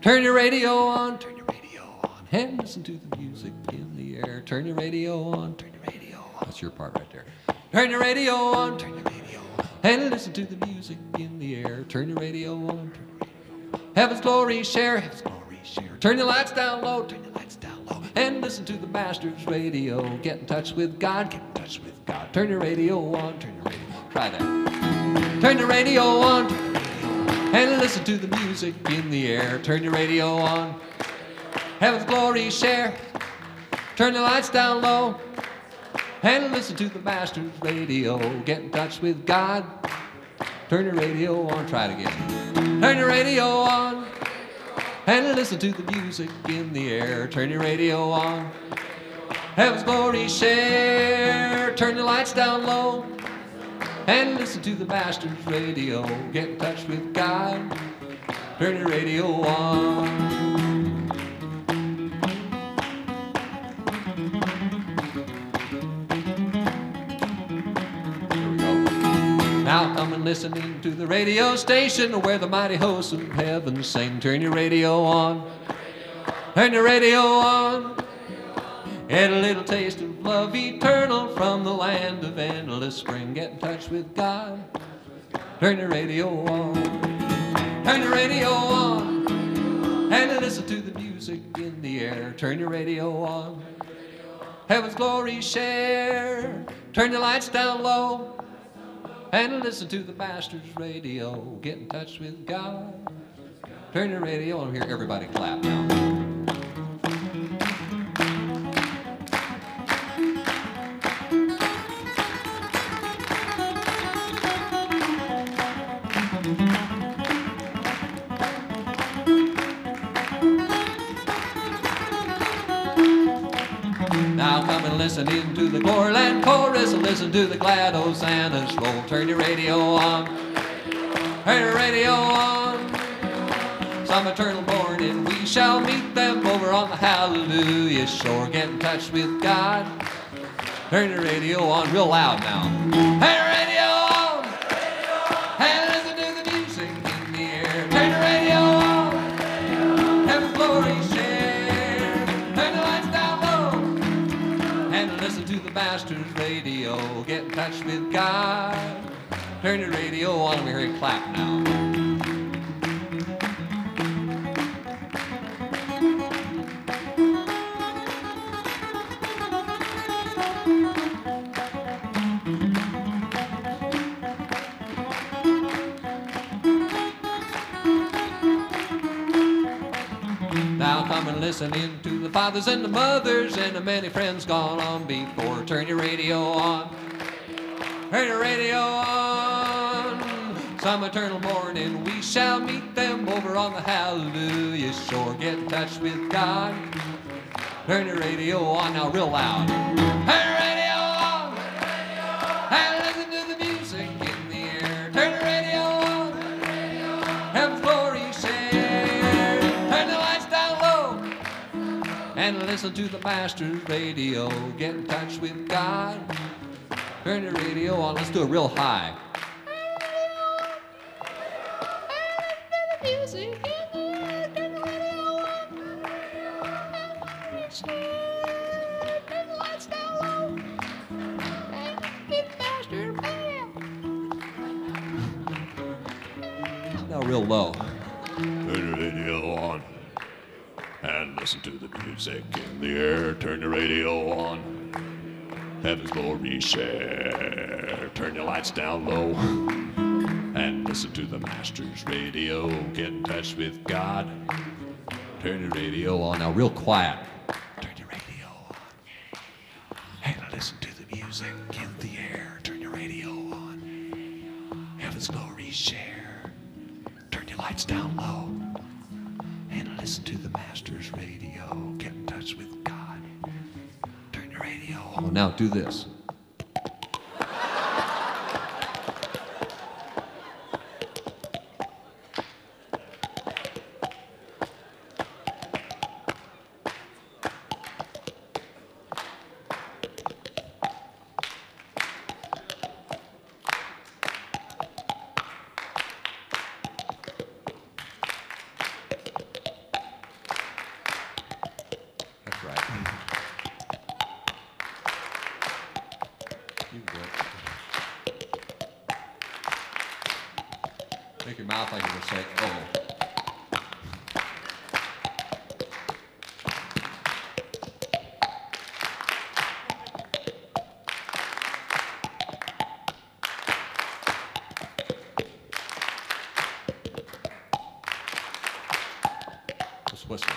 Turn your radio on, turn your radio on, and listen to the music in the air. Turn your radio on, turn your radio on. That's your part right there. Turn your radio on, turn your radio on, and listen to the music in the air. Turn your radio on, turn your radio on. Heaven's glory share, heaven's glory share. Turn your lights down low, turn your lights down low, and listen to the Master's radio. Get in touch with God, get in touch with God. Turn your radio on, turn your radio on. Try that. Turn your radio on, turn your radio on, and listen to the music in the air. Turn your radio on. Heaven's glory share. Turn the lights down low and listen to the Master's radio. Get in touch with God. Turn your radio on. Try it again. Turn your radio on and listen to the music in the air. Turn your radio on. Heaven's glory share. Turn the lights down low and listen to the Master's radio. Get in touch with God. Turn your radio on. Here we go. Now come and listen in to the radio station where the mighty hosts of heaven sing. Turn your radio on. Turn your radio on. Get a little taste of love eternal from the land of endless spring. Get in touch with God. Turn your radio on. Turn your radio on. And listen to the music in the air. Turn your radio on. Heaven's glory share. Turn your lights down low. And listen to the Master's radio. Get in touch with God. Turn your radio on. Hear everybody clap now. Now come and listen in to the Gloryland chorus and listen to the glad hosannas roll. Turn your radio on. Turn your radio on. Some eternal born and we shall meet them over on the hallelujah shore. Get in touch with God. Turn your radio on real loud now. Turn your radio on. And listen to the music in the air. Turn your radio on. Heaven's glory share. Turn the lights down low. And listen to the Master's radio. Get in touch with God. Turn your radio on. Let me hear you clap now. Now come and listen in to the fathers and the mothers and the many friends gone on before. Turn your radio on. Turn your radio on. Some eternal morning we shall meet them over on the hallelujah shore. Get in touch with God. Turn your radio on now real loud. Turn your radio on. And listen to the music in the air. Turn your radio on. Heaven's glory share. Turn the lights down low. And listen to the Master's radio. Get in touch with God. Turn your radio on. Let's do it real high. Music in the air. Turn the radio on. Turn the lights down low. And get the Master band. Now real low. Turn your radio on and listen to the music in the air. Turn your radio on. Heaven's glory share. Turn your lights down low and listen to the Master's radio. Get in touch with God. Turn your radio on now real quiet. Turn your radio on and listen to the music in the air. Turn your radio on. Heaven's glory share. Turn your lights down low and listen to the Master's radio. Get in touch with God. Turn your radio on. Oh, now do this. Make your mouth like you're saying, oh. Just whisper.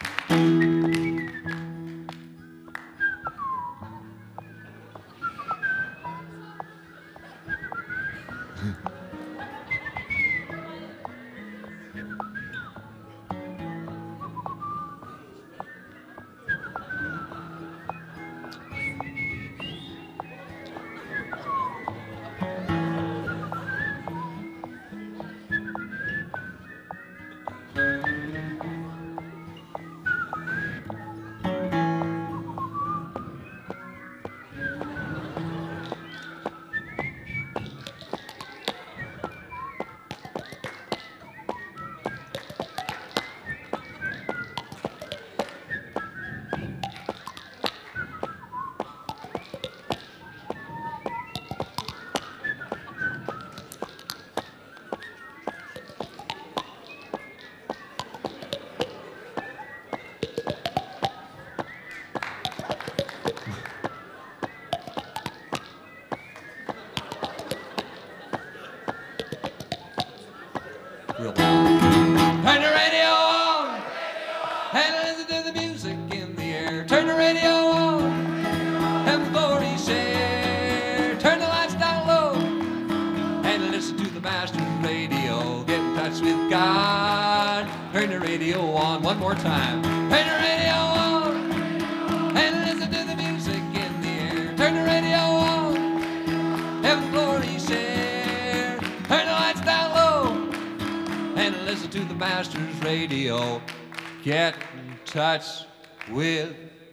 Real loud. Turn the radio on and listen to the music in the air. Turn the radio on, have the glory share. Turn the lights down low and listen to the master's radio. Get in touch with God. Turn the radio on one more time. Turn the radio on and listen to the music in the air. Turn the radio on, have the glory share. Turn the lights down low and listen to the master's radio. Get in touch with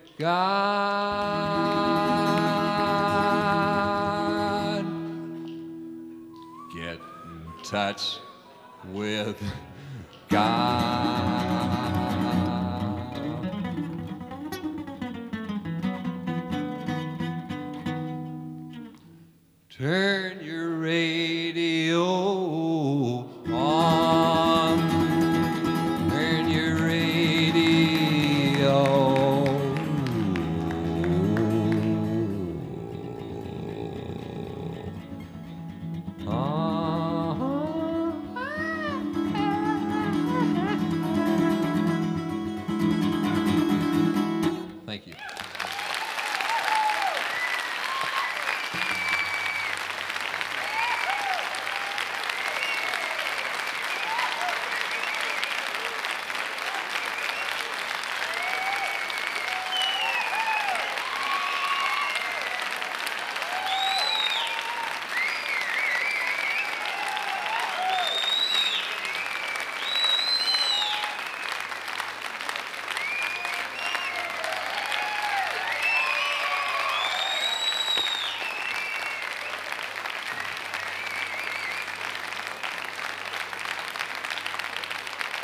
God. Get in touch with God.